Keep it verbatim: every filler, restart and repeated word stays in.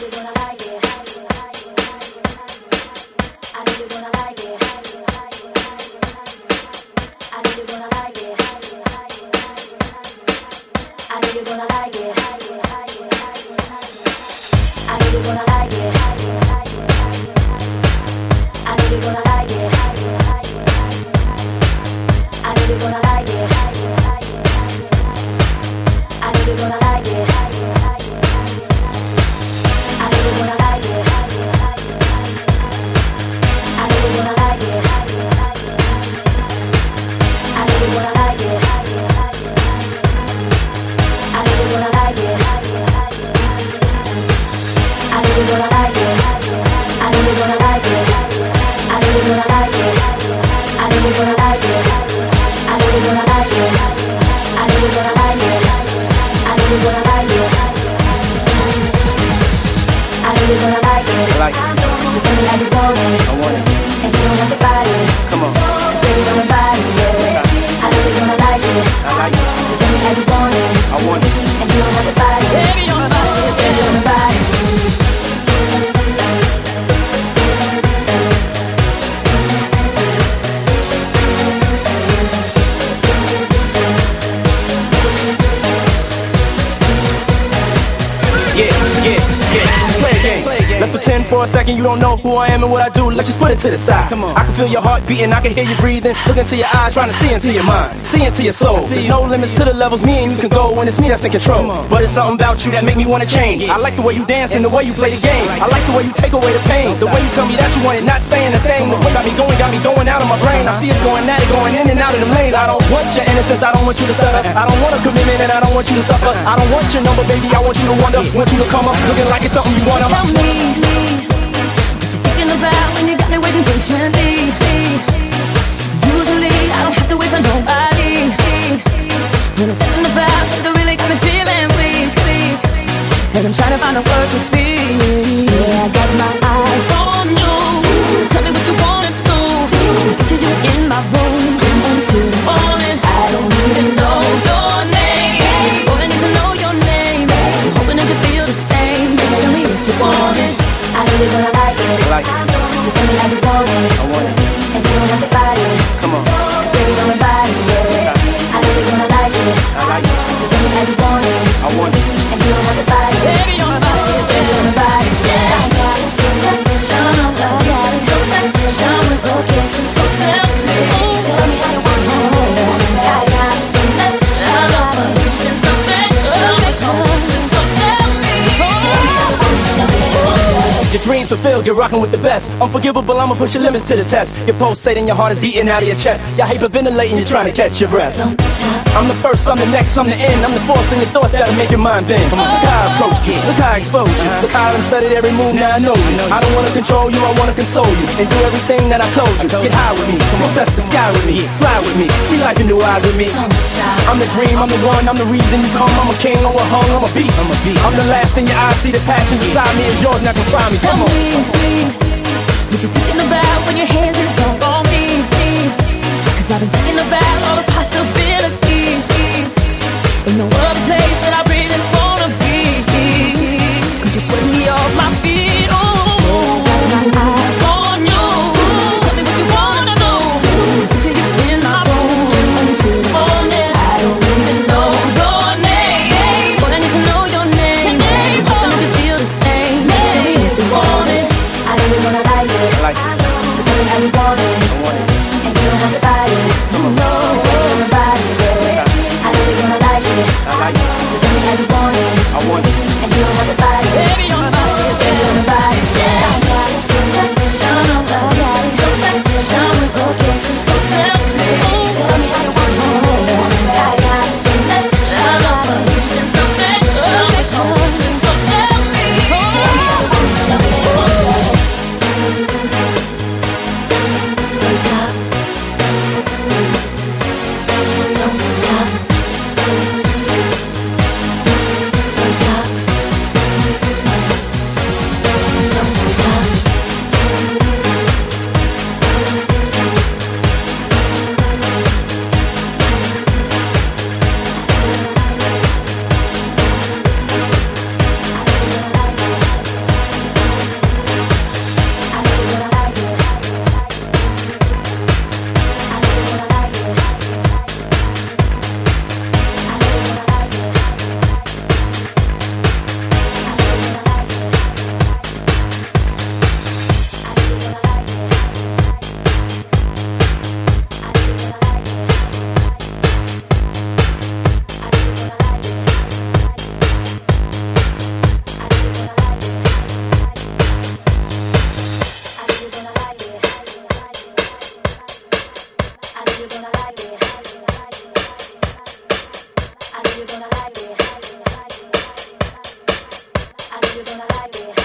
For a second, you don't know who I am and what I do. Let's just put it to the side. Come on. I can feel your heart beating, I can hear you breathing. Look into your eyes, trying to see into your mind, see into your soul. There's no limits to the levels me and you can go when it's me that's in control. But it's something about you that make me wanna change. I like the way you dance and the way you play the game. I like the way you take away the pain, the way you tell me that you want it, not saying a thing. The way got me going, got me going out of my brain. I see it's going at it, going in and out of them lanes. I don't want your innocence, I don't want you to stutter. I don't want a commitment and I don't want you to suffer. I don't want your number, baby, I want you to wonder. Want you to come up looking like it's something you wanna. Tell me about when you got me waiting patiently. Usually I don't have to wait for nobody. When it's something about you that really got me feeling weak, weak. And I'm trying to find the words to speak. Yeah, I got my eyes on you. Tell me what you wanna do. Picture you in my room until the morning. I don't even know your name. All I need to know your name. I'm hoping that you feel the same. Tell me if you want it. I really wanna like it. Like it. Just tell me how you want it. I want it. And you don't have to fight it. Come on. It's baby on my body, yeah. I really wanna like it. I like it. Just tell me how you want it. I want it. And you don't have to fight it. Baby on my body, it's baby on my body, yeah. I got it so that shine on, I got it so that shine with location. So tell me, tell me how you want it. I got it so that shine on, position. So that location. So tell me, tell me how you want it. Tell me how you want it. Your dreams fulfilled, you're rocking with the best. Unforgivable, I'ma push your limits to the test. You're pulsating, your heart is beating out of your chest. You're hyperventilating, you're trying to catch your breath. Don't stop. I'm the first, I'm the next, I'm the end. I'm the force in your thoughts that'll make your mind bend. Look how I approach you, look how I expose you. Look how I done studied every move, now I know you. I don't wanna control you, I wanna console you. And do everything that I told you. Get high with me, come on, touch the sky with me. Fly with me, see life in new eyes with me. Don't stop. I'm the dream, I'm the one, I'm the reason you come. I'm a king, I'm a hung, I'm a beast. I'm a beast. I'm the last in your eyes, see the passion beside me is yours, now can try me, come on. What you thinking about when your hands is on me? Cause I've been thinking about all the possibilities. Ain't no other place that I really wanna be. Cause you're sweating me off my feet. Oh, I got my eyes on you. Tell me what you wanna do. Picture you in my room until the morning. I don't even know your name. But I need to know your name. I'm hoping that you feel the same. Tell me if you want it. I really wanna like it. Like it. So tell me how you want it. I want it. And you don't have to fight it. You know it's baby on my body, yeah. I really wanna like it. I like it. like it.